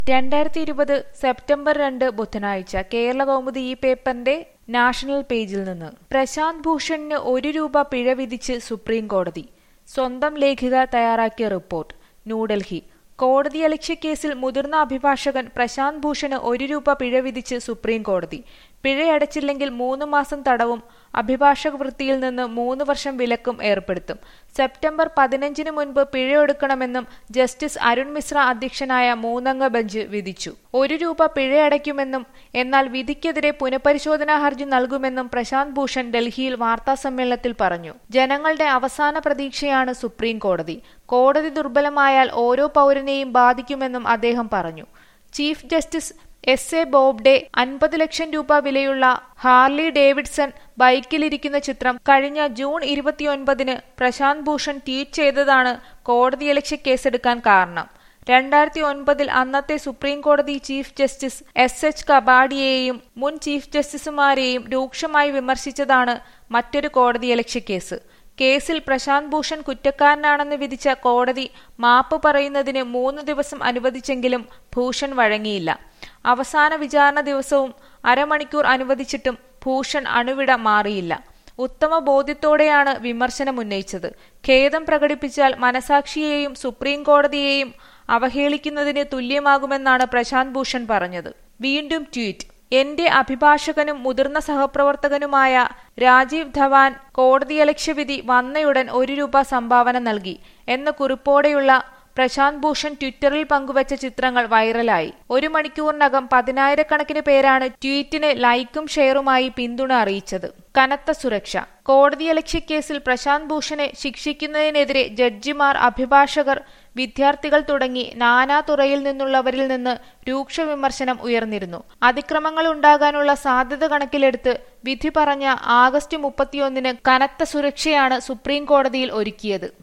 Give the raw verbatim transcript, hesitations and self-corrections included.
രണ്ടായിരത്തി ഇരുപത് സെപ്റ്റംബർ രണ്ട് ബുധനാഴ്ച കേരള കൗമുദി ഈ പേപ്പറിന്റെ നാഷണൽ പേജിൽ നിന്ന് പ്രശാന്ത് ഭൂഷണിന് ഒരു രൂപ പിഴ വിധിച്ച് സുപ്രീം കോടതി. സ്വന്തം ലേഖിക തയ്യാറാക്കിയ റിപ്പോർട്ട്. ന്യൂഡൽഹി. കോടതിയലക്ഷ്യ കേസിൽ മുതിർന്ന അഭിഭാഷകൻ പ്രശാന്ത് ഭൂഷണ് ഒരു രൂപ പിഴ വിധിച്ച് സുപ്രീം കോടതി. പിഴയടച്ചില്ലെങ്കിൽ മൂന്ന് മാസം തടവും അഭിഭാഷക വൃത്തിയിൽ നിന്ന് മൂന്ന് വർഷം വിലക്കും ഏർപ്പെടുത്തും. സെപ്റ്റംബർ പതിനഞ്ചിന് മുൻപ് പിഴയൊടുക്കണമെന്നും ജസ്റ്റിസ് അരുൺ മിശ്ര അധ്യക്ഷനായ മൂന്നംഗ ബെഞ്ച് വിധിച്ചു. ഒരു രൂപ പിഴയടയ്ക്കുമെന്നും എന്നാൽ വിധിക്കെതിരെ പുനഃപരിശോധനാ ഹർജി നൽകുമെന്നും പ്രശാന്ത് ഭൂഷൺ ഡൽഹിയിൽ വാർത്താസമ്മേളനത്തിൽ പറഞ്ഞു. ജനങ്ങളുടെ അവസാന പ്രതീക്ഷയാണ് സുപ്രീം കോടതി. കോടതി ദുർബലമായാൽ ഓരോ പൗരനെയും ബാധിക്കുമെന്നും അദ്ദേഹം പറഞ്ഞു. Chief justice S A Bobde അൻപത് ലക്ഷം രൂപ വിലയുള്ള ഹാർലി ഡേവിഡ്സൺ ബൈക്കിലിരിക്കുന്ന ചിത്രം കഴിഞ്ഞ ജൂൺ ഇരുപത്തിയൊൻപതിന് പ്രശാന്ത് ഭൂഷൺ ട്വീറ്റ് ചെയ്തതാണ് കോടതിയലക്ഷ്യ കേസെടുക്കാൻ കാരണം. രണ്ടായിരത്തി ഒൻപതിൽ അന്നത്തെ സുപ്രീം കോടതി ചീഫ് ജസ്റ്റിസ് എസ് എച്ച് കബാഡിയെയും മുൻ ചീഫ് ജസ്റ്റിസുമാരെയും രൂക്ഷമായി വിമർശിച്ചതാണ് മറ്റൊരു കോടതിയലക്ഷ്യ കേസ്. കേസിൽ പ്രശാന്ത് ഭൂഷൺ കുറ്റക്കാരനാണെന്ന് വിധിച്ച കോടതി മാപ്പ് പറയുന്നതിന് മൂന്ന് ദിവസം അനുവദിച്ചെങ്കിലും ഭൂഷൺ വഴങ്ങിയില്ല. അവസാന വിചാരണ ദിവസവും അരമണിക്കൂർ അനുവദിച്ചിട്ടും ഭൂഷൺ അണുവിട മാറിയില്ല. ഉത്തമ ബോധ്യത്തോടെയാണ് വിമർശനം ഉന്നയിച്ചത്. ഖേദം പ്രകടിപ്പിച്ചാൽ മനസാക്ഷിയെയും സുപ്രീം കോടതിയെയും അവഹേളിക്കുന്നതിന് തുല്യമാകുമെന്നാണ് പ്രശാന്ത് ഭൂഷൺ പറഞ്ഞത്. വീണ്ടും ട്വീറ്റ്. എന്റെ അഭിഭാഷകനും മുതിർന്ന സഹപ്രവർത്തകനുമായ രാജീവ് ധവാൻ കോടതിയലക്ഷ്യ വിധി വന്നയുടൻ ഒരു രൂപ സംഭാവന നൽകി എന്ന കുറിപ്പോടെയുള്ള പ്രശാന്ത് ഭൂഷൺ ട്വിറ്ററിൽ പങ്കുവച്ച ചിത്രങ്ങൾ വൈറലായി. ഒരു മണിക്കൂറിനകം പതിനായിരക്കണക്കിന് പേരാണ് ട്വീറ്റിന് ലൈക്കും ഷെയറുമായി പിന്തുണ അറിയിച്ചത്. കനത്ത സുരക്ഷ. കോടതിയലക്ഷ്യ കേസിൽ പ്രശാന്ത് ഭൂഷണെ ശിക്ഷിക്കുന്നതിനെതിരെ ജഡ്ജിമാർ, അഭിഭാഷകർ, വിദ്യാർത്ഥികൾ തുടങ്ങി നാനാ തുറയിൽ നിന്നുള്ളവരിൽ നിന്ന് രൂക്ഷ വിമർശനം ഉയർന്നിരുന്നു. അതിക്രമങ്ങൾ ഉണ്ടാകാനുള്ള സാധ്യത കണക്കിലെടുത്ത് വിധി പറഞ്ഞ ആഗസ്റ്റ് മുപ്പത്തിയൊന്നിന് കനത്ത സുരക്ഷയാണ് സുപ്രീം കോടതിയിൽ ഒരുക്കിയത്.